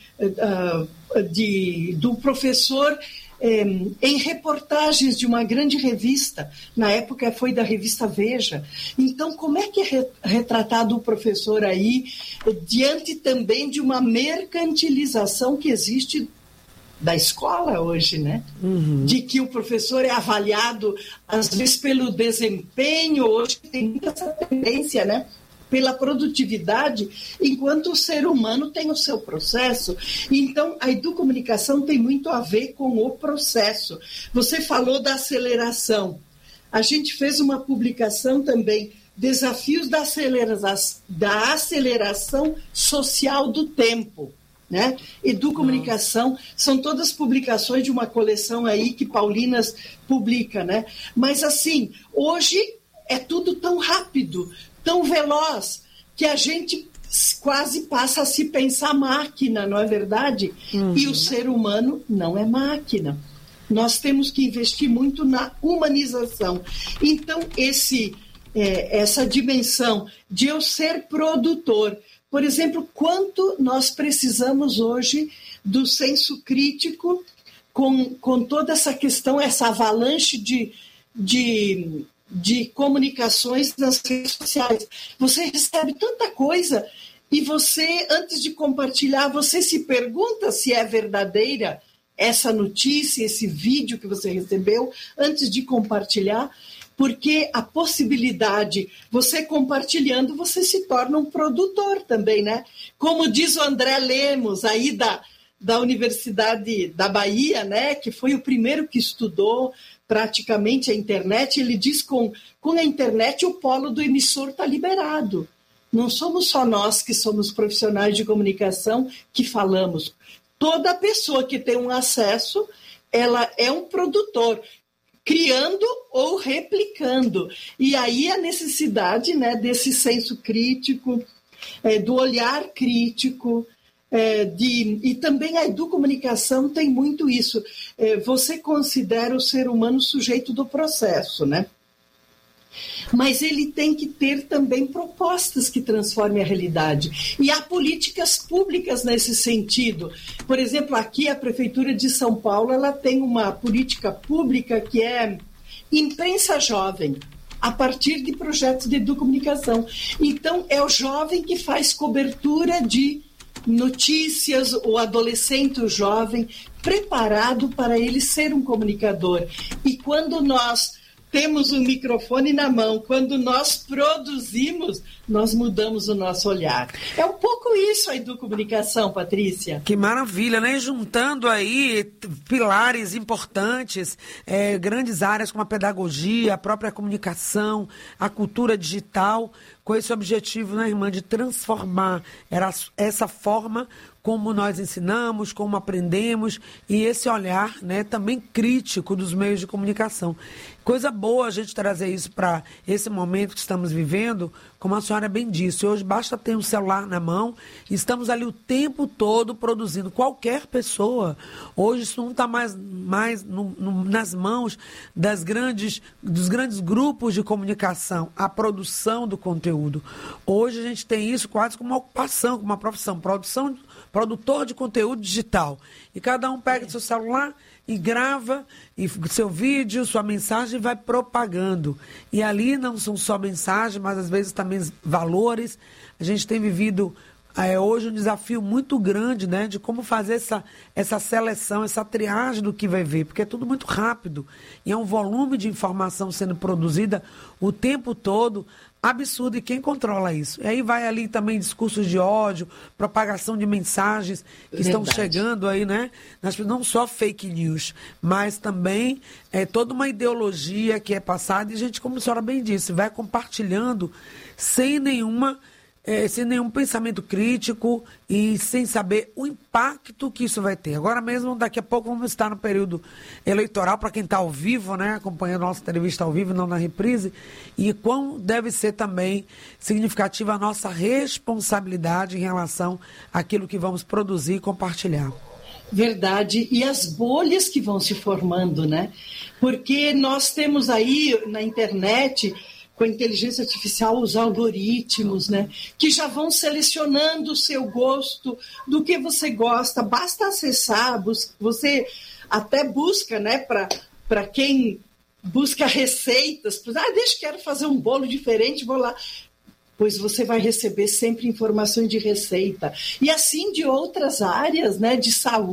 uh, de, do professor em reportagens de uma grande revista, na época foi da revista Veja. Então, como é que é retratado o professor aí, diante também de uma mercantilização que existe da escola hoje, né? Uhum. De que o professor é avaliado, às vezes, pelo desempenho, hoje tem muita essa tendência, né? Pela produtividade, enquanto o ser humano tem o seu processo. Então, a educomunicação tem muito a ver com o processo. Você falou da aceleração. A gente fez uma publicação também, Desafios da Aceleração, da aceleração Social do Tempo. Né? Educomunicação, Nossa. São todas publicações de uma coleção aí que Paulinas publica, né? Mas assim, hoje é tudo tão rápido, tão veloz, que a gente quase passa a se pensar máquina, não é verdade? Uhum. E o ser humano não é máquina. Nós temos que investir muito na humanização. Então, esse, é, essa dimensão de eu ser produtor, por exemplo, quanto nós precisamos hoje do senso crítico com, com toda essa questão, essa avalanche de... de de comunicações nas redes sociais. Você recebe tanta coisa e você, antes de compartilhar, você se pergunta se é verdadeira essa notícia, esse vídeo que você recebeu, antes de compartilhar, porque a possibilidade, você compartilhando, você se torna um produtor também, né? Como diz o André Lemos, aí da, da Universidade da Bahia, né? Que foi o primeiro que estudou praticamente a internet, ele diz que com, com a internet o polo do emissor está liberado. Não somos só nós que somos profissionais de comunicação que falamos. Toda pessoa que tem um acesso, ela é um produtor, criando ou replicando. E aí a necessidade, né, desse senso crítico, é, do olhar crítico, É, de, e também a educomunicação tem muito isso. É, você considera o ser humano sujeito do processo, né? mas ele tem que ter também propostas que transformem a realidade. E há políticas públicas nesse sentido. Por exemplo, aqui a Prefeitura de São Paulo, ela tem uma política pública que é imprensa jovem, a partir de projetos de educomunicação. Então, é o jovem que faz cobertura de notícias, o adolescente, o jovem, preparado para ele ser um comunicador. E quando nós temos um microfone na mão, quando nós produzimos, nós mudamos o nosso olhar. É um pouco isso a educomunicação, Patrícia. Que maravilha, né? Juntando aí pilares importantes, é, grandes áreas como a pedagogia, a própria comunicação, a cultura digital, com esse objetivo, né, irmã, de transformar era essa forma como nós ensinamos, como aprendemos, e esse olhar, né, também crítico dos meios de comunicação. Coisa boa a gente trazer isso para esse momento que estamos vivendo, como a senhora bem disse. Hoje basta ter um celular na mão, e estamos ali o tempo todo produzindo. Qualquer pessoa, hoje isso não está mais, mais no, no, nas mãos das grandes, dos grandes grupos de comunicação, a produção do conteúdo. Hoje a gente tem isso quase como uma ocupação, como uma profissão, produção, produtor de conteúdo digital. E cada um pega seu celular e grava e seu vídeo, sua mensagem, vai propagando. E ali não são só mensagens, mas às vezes também valores. A gente tem vivido é, hoje um desafio muito grande, né, de como fazer essa, essa seleção, essa triagem do que vai ver, porque é tudo muito rápido. E é um volume de informação sendo produzida o tempo todo, absurdo, e quem controla isso? E aí vai ali também discursos de ódio, propagação de mensagens que Verdade. Estão chegando aí, né? Não só fake news, mas também é, toda uma ideologia que é passada, e a gente, como a senhora bem disse, vai compartilhando sem nenhuma... É, sem nenhum pensamento crítico e sem saber o impacto que isso vai ter. Agora mesmo, daqui a pouco, vamos estar no período eleitoral, para quem está ao vivo, né, acompanhando a nossa entrevista ao vivo, não na reprise, e quão deve ser também significativa a nossa responsabilidade em relação àquilo que vamos produzir e compartilhar. Verdade, e as bolhas que vão se formando, né? Porque nós temos aí na internet, com a inteligência artificial, os algoritmos, né, que já vão selecionando o seu gosto, do que você gosta. Basta acessar, bus- você até busca, né, para quem busca receitas, ah, deixa eu quero fazer um bolo diferente, vou lá. Pois você vai receber sempre informações de receita. E assim de outras áreas, né, de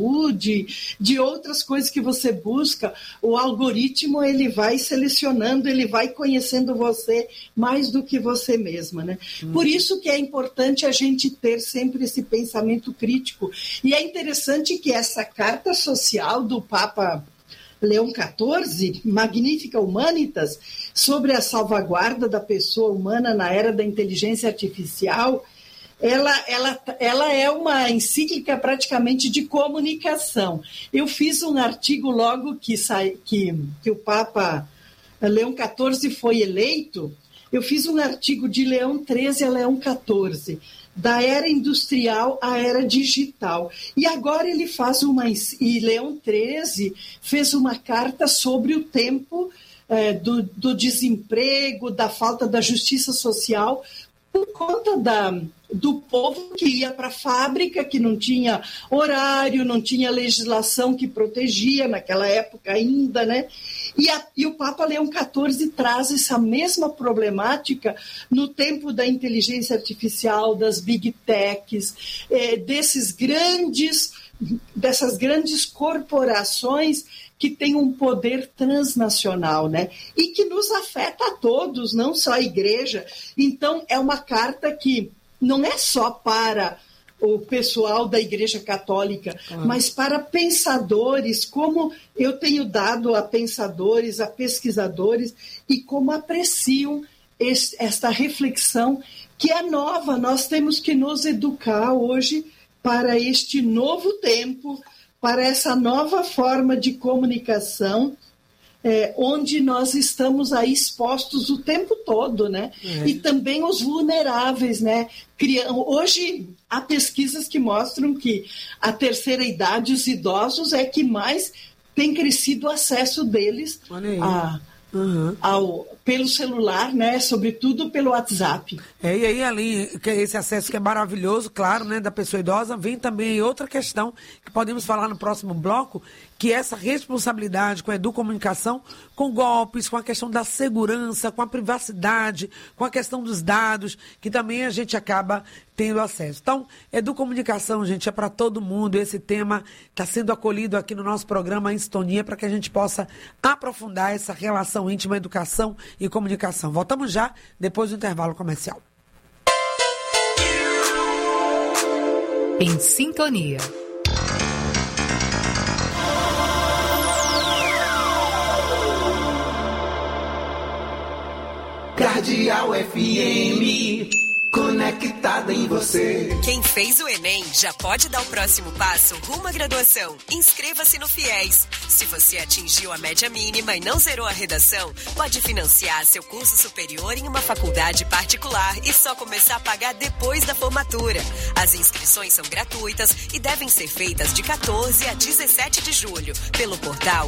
saúde, de outras coisas que você busca, o algoritmo ele vai selecionando, ele vai conhecendo você mais do que você mesma, né? Hum. Por isso que é importante a gente ter sempre esse pensamento crítico. E é interessante que essa carta social do Papa Leão quatorze, Magnificat Humanitas, sobre a salvaguarda da pessoa humana na era da inteligência artificial, ela, ela, ela é uma encíclica praticamente de comunicação. Eu fiz um artigo logo que, sai, que, que o Papa Leão quatorze foi eleito, eu fiz um artigo de Leão treze a Leão quatorze, da era industrial à era digital. E agora ele faz uma... E Leão treze fez uma carta sobre o tempo é, do, do desemprego, da falta da justiça social, por conta da, do povo que ia para a fábrica, que não tinha horário, não tinha legislação que protegia naquela época ainda, né? E, a, e o Papa Leão quatorze traz essa mesma problemática no tempo da inteligência artificial, das big techs, é, desses grandes, dessas grandes corporações que têm um poder transnacional, né? E que nos afeta a todos, não só a igreja. Então, é uma carta que não é só para o pessoal da Igreja Católica, ah. mas para pensadores, como eu tenho dado a pensadores, a pesquisadores, e como apreciam este, esta reflexão que é nova. Nós temos que nos educar hoje para este novo tempo, para essa nova forma de comunicação, É, onde nós estamos aí expostos o tempo todo, né? É. E também os vulneráveis, né? Hoje há pesquisas que mostram que a terceira idade, os idosos, é que mais tem crescido o acesso deles a, uhum. ao, pelo celular, né? Sobretudo pelo WhatsApp. É, e aí, ali, esse acesso que é maravilhoso, claro, né, da pessoa idosa, vem também outra questão que podemos falar no próximo bloco, que é essa responsabilidade com a educomunicação, com golpes, com a questão da segurança, com a privacidade, com a questão dos dados, que também a gente acaba tendo acesso. Então, educomunicação, gente, é para todo mundo. Esse tema está sendo acolhido aqui no nosso programa em sintonia para que a gente possa aprofundar essa relação íntima, educação e comunicação. Voltamos já, depois do intervalo comercial. Em sintonia. Cardeal F M, conectada em você. Quem fez o Enem já pode dar o próximo passo rumo à graduação. Inscreva-se no FIES. Se você atingiu a média mínima e não zerou a redação, pode financiar seu curso superior em uma faculdade particular e só começar a pagar depois da formatura. As inscrições são gratuitas e devem ser feitas de quatorze a dezessete de julho pelo portal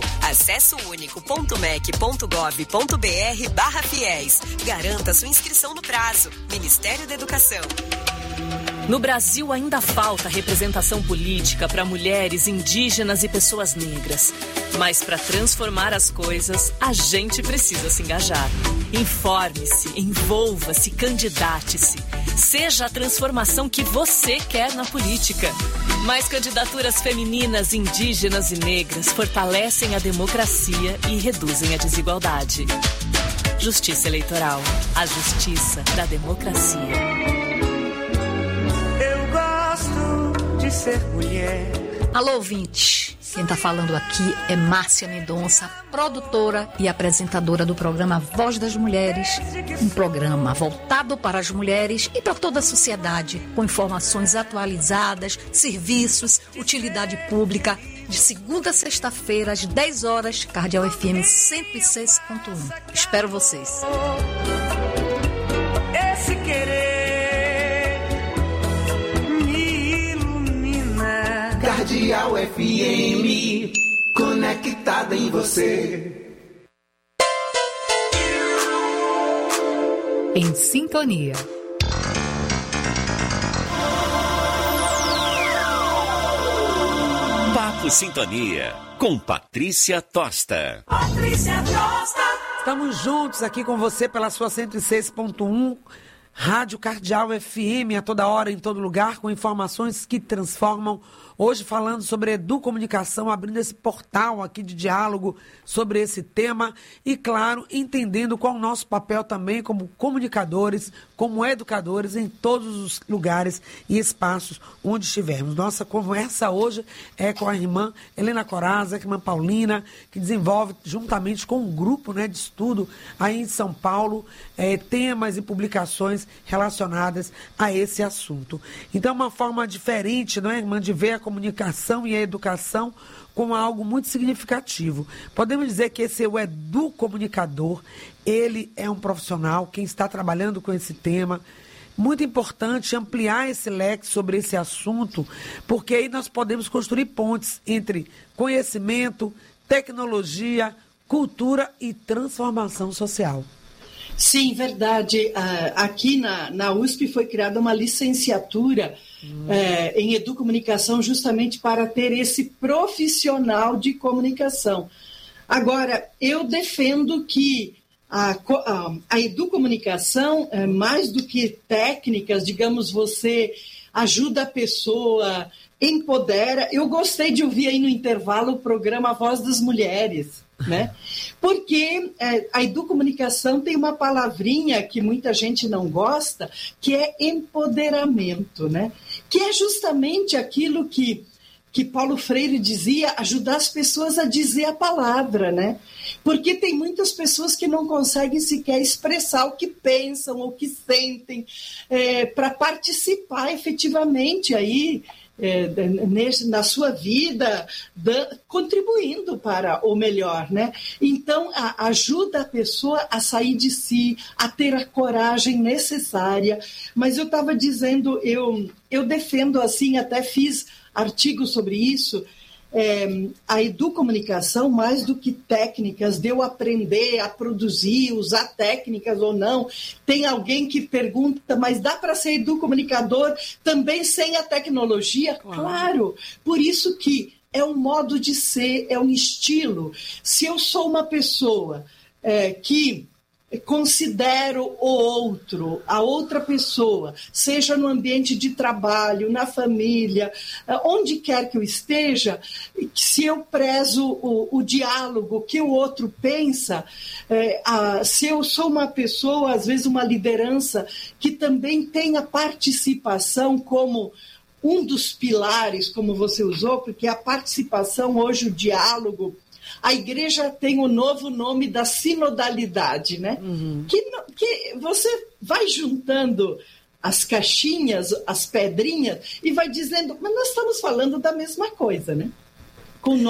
acessounico.mec.gov.br barra FIES. Garanta sua inscrição no prazo. Ministério da Educação. No Brasil ainda falta representação política para mulheres, indígenas e pessoas negras. Mas para transformar as coisas, a gente precisa se engajar. Informe-se, envolva-se, candidate-se. Seja a transformação que você quer na política. Mais candidaturas femininas, indígenas e negras fortalecem a democracia e reduzem a desigualdade. Justiça Eleitoral. A justiça da democracia. De ser mulher. Alô, ouvinte. Quem está falando aqui é Márcia Mendonça, produtora e apresentadora do programa Voz das Mulheres, um programa voltado para as mulheres e para toda a sociedade, com informações atualizadas, serviços, utilidade pública, de segunda a sexta-feira, às dez horas, Cardeal F M cento e seis ponto um. Espero vocês. Esse querer Cardeal F M, conectada em você. Em sintonia. Papo Sintonia, com Patrícia Tosta. Patrícia Tosta. Estamos juntos aqui com você pela sua cento e seis ponto um. Rádio Cardeal F M, a toda hora, em todo lugar, com informações que transformam. Hoje falando sobre educomunicação, abrindo esse portal aqui de diálogo sobre esse tema e, claro, entendendo qual é o nosso papel também como comunicadores, como educadores em todos os lugares e espaços onde estivermos. Nossa conversa hoje é com a irmã Helena Coraza, a irmã Paulina, que desenvolve juntamente com um grupo, né, de estudo aí em São Paulo, é, temas e publicações relacionadas a esse assunto. Então, é uma forma diferente, não é, irmã, de ver a comunicação e a educação como algo muito significativo. Podemos dizer que esse é o educomunicador, ele é um profissional, quem está trabalhando com esse tema. Muito importante ampliar esse leque sobre esse assunto, porque aí nós podemos construir pontes entre conhecimento, tecnologia, cultura e transformação social. Sim, verdade. Aqui na, na U S P foi criada uma licenciatura hum. é, em educomunicação justamente para ter esse profissional de comunicação. Agora, eu defendo que a, a, a educomunicação, é, mais do que técnicas, digamos, você ajuda a pessoa, empodera. Eu gostei de ouvir aí no intervalo o programa Voz das Mulheres, né? Porque é, a educomunicação tem uma palavrinha que muita gente não gosta, que é empoderamento, né? Que é justamente aquilo que, que Paulo Freire dizia, ajudar as pessoas a dizer a palavra, né? Porque tem muitas pessoas que não conseguem sequer expressar o que pensam, o que sentem, é, para participar efetivamente aí, É, na sua vida, da, contribuindo para o melhor, né? Então, a, ajuda a pessoa a sair de si, a ter a coragem necessária. Mas eu estava dizendo, eu, eu defendo assim, até fiz artigos sobre isso, é, a educomunicação, mais do que técnicas, de eu aprender a produzir, usar técnicas ou não. Tem alguém que pergunta, mas dá para ser educomunicador também sem a tecnologia? Claro. Claro. Por isso que é um modo de ser, é um estilo. Se eu sou uma pessoa é, que considero o outro, a outra pessoa, seja no ambiente de trabalho, na família, onde quer que eu esteja, se eu prezo o, o diálogo, o que o outro pensa, é, a, se eu sou uma pessoa, às vezes uma liderança, que também tem a participação como um dos pilares, como você usou, porque a participação, hoje o diálogo, a igreja tem o novo nome da sinodalidade, né? Uhum. Que, que você vai juntando as caixinhas, as pedrinhas, e vai dizendo, mas nós estamos falando da mesma coisa, né? Com